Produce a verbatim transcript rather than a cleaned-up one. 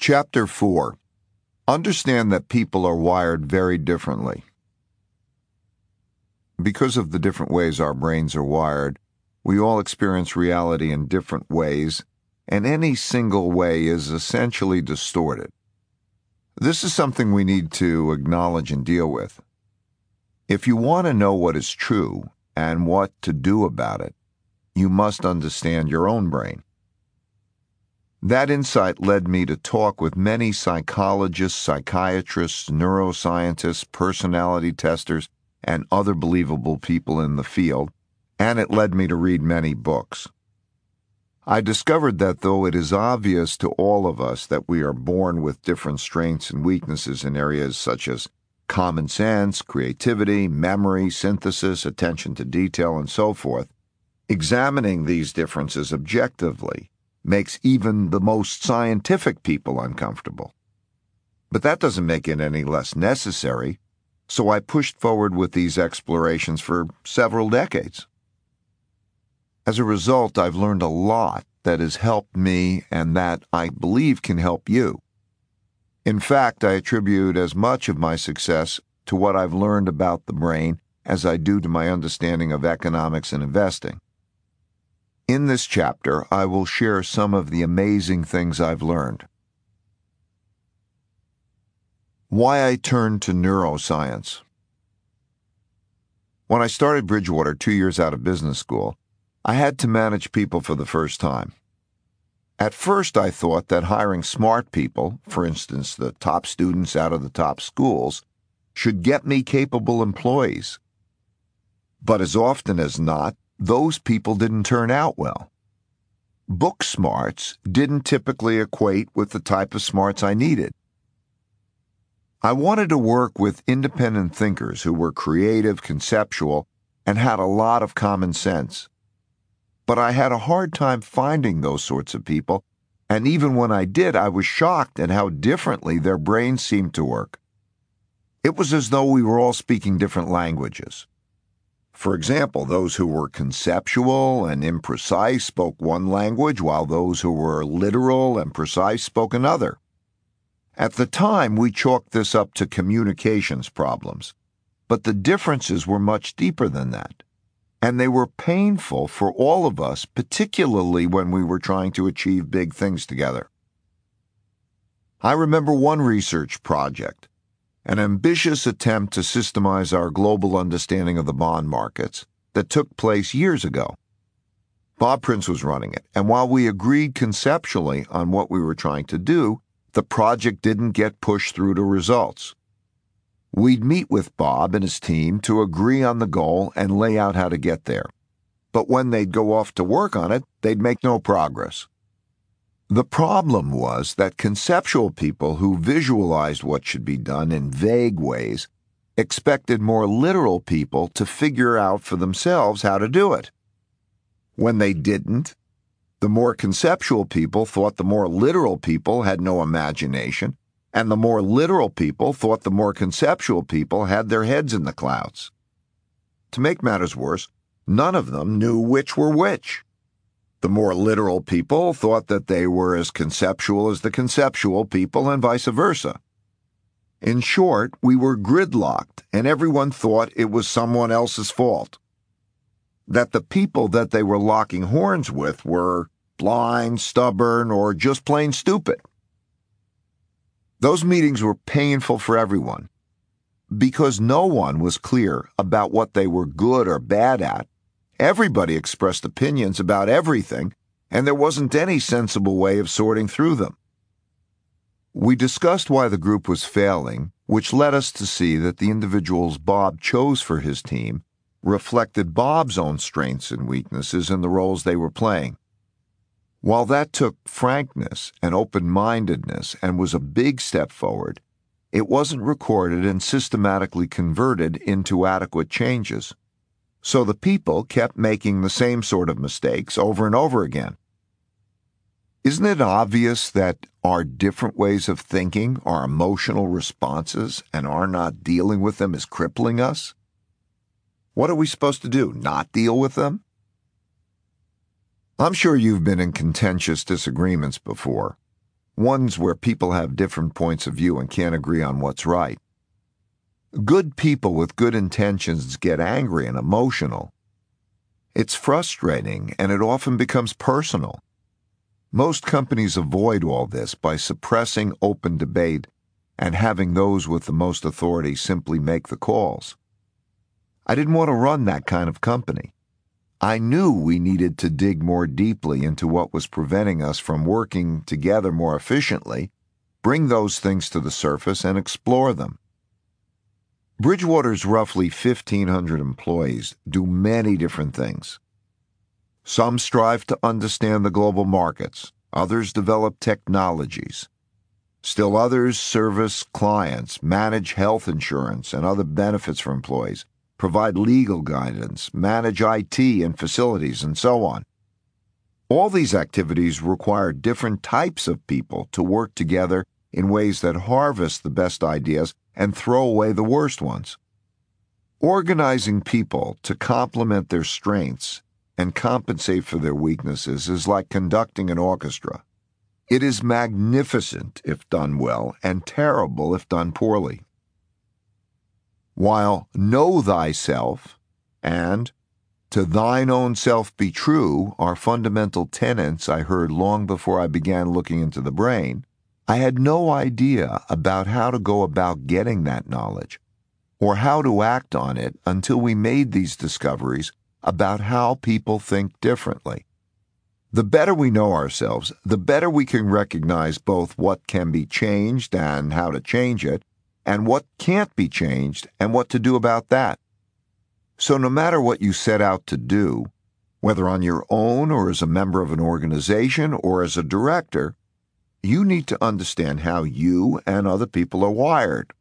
Chapter four. Understand that people are wired very differently. Because of the different ways our brains are wired, we all experience reality in different ways, and any single way is essentially distorted. This is something we need to acknowledge and deal with. If you want to know what is true and what to do about it, you must understand your own brain. That insight led me to talk with many psychologists, psychiatrists, neuroscientists, personality testers, and other believable people in the field, and it led me to read many books. I discovered that though it is obvious to all of us that we are born with different strengths and weaknesses in areas such as common sense, creativity, memory, synthesis, attention to detail, and so forth, examining these differences objectively makes even the most scientific people uncomfortable. But that doesn't make it any less necessary, so I pushed forward with these explorations for several decades. As a result, I've learned a lot that has helped me and that I believe can help you. In fact, I attribute as much of my success to what I've learned about the brain as I do to my understanding of economics and investing. In this chapter, I will share some of the amazing things I've learned. Why I turned to neuroscience. When I started Bridgewater two years out of business school, I had to manage people for the first time. At first, I thought that hiring smart people, for instance, the top students out of the top schools, should get me capable employees. But as often as not, those people didn't turn out well. Book smarts didn't typically equate with the type of smarts I needed. I wanted to work with independent thinkers who were creative, conceptual, and had a lot of common sense. But I had a hard time finding those sorts of people, and even when I did, I was shocked at how differently their brains seemed to work. It was as though we were all speaking different languages. For example, those who were conceptual and imprecise spoke one language, while those who were literal and precise spoke another. At the time, we chalked this up to communications problems, but the differences were much deeper than that, and they were painful for all of us, particularly when we were trying to achieve big things together. I remember one research project, an ambitious attempt to systemize our global understanding of the bond markets that took place years ago. Bob Prince was running it, and while we agreed conceptually on what we were trying to do, the project didn't get pushed through to results. We'd meet with Bob and his team to agree on the goal and lay out how to get there. But when they'd go off to work on it, they'd make no progress. The problem was that conceptual people who visualized what should be done in vague ways expected more literal people to figure out for themselves how to do it. When they didn't, the more conceptual people thought the more literal people had no imagination, and the more literal people thought the more conceptual people had their heads in the clouds. To make matters worse, none of them knew which were which. The more literal people thought that they were as conceptual as the conceptual people, and vice versa. In short, we were gridlocked, and everyone thought it was someone else's fault. That the people that they were locking horns with were blind, stubborn, or just plain stupid. Those meetings were painful for everyone, because no one was clear about what they were good or bad at. Everybody expressed opinions about everything, and there wasn't any sensible way of sorting through them. We discussed why the group was failing, which led us to see that the individuals Bob chose for his team reflected Bob's own strengths and weaknesses in the roles they were playing. While that took frankness and open-mindedness and was a big step forward, it wasn't recorded and systematically converted into adequate changes. So the people kept making the same sort of mistakes over and over again. Isn't it obvious that our different ways of thinking, our emotional responses, and our not dealing with them is crippling us? What are we supposed to do, not deal with them? I'm sure you've been in contentious disagreements before. ones where people have different points of view and can't agree on what's right. Good people with good intentions get angry and emotional. It's frustrating, and it often becomes personal. Most companies avoid all this by suppressing open debate and having those with the most authority simply make the calls. I didn't want to run that kind of company. I knew we needed to dig more deeply into what was preventing us from working together more efficiently, bring those things to the surface, and explore them. Bridgewater's roughly fifteen hundred employees do many different things. Some strive to understand the global markets. Others develop technologies. Still others service clients, manage health insurance and other benefits for employees, provide legal guidance, manage I T and facilities, and so on. All these activities require different types of people to work together in ways that harvest the best ideas and throw away the worst ones. Organizing people to complement their strengths and compensate for their weaknesses is like conducting an orchestra. It is magnificent if done well and terrible if done poorly. While know thyself and to thine own self be true are fundamental tenets I heard long before I began looking into the brain, I had no idea about how to go about getting that knowledge or how to act on it until we made these discoveries about how people think differently. The better we know ourselves, the better we can recognize both what can be changed and how to change it, and what can't be changed and what to do about that. So no matter what you set out to do, whether on your own or as a member of an organization or as a director, you need to understand how you and other people are wired.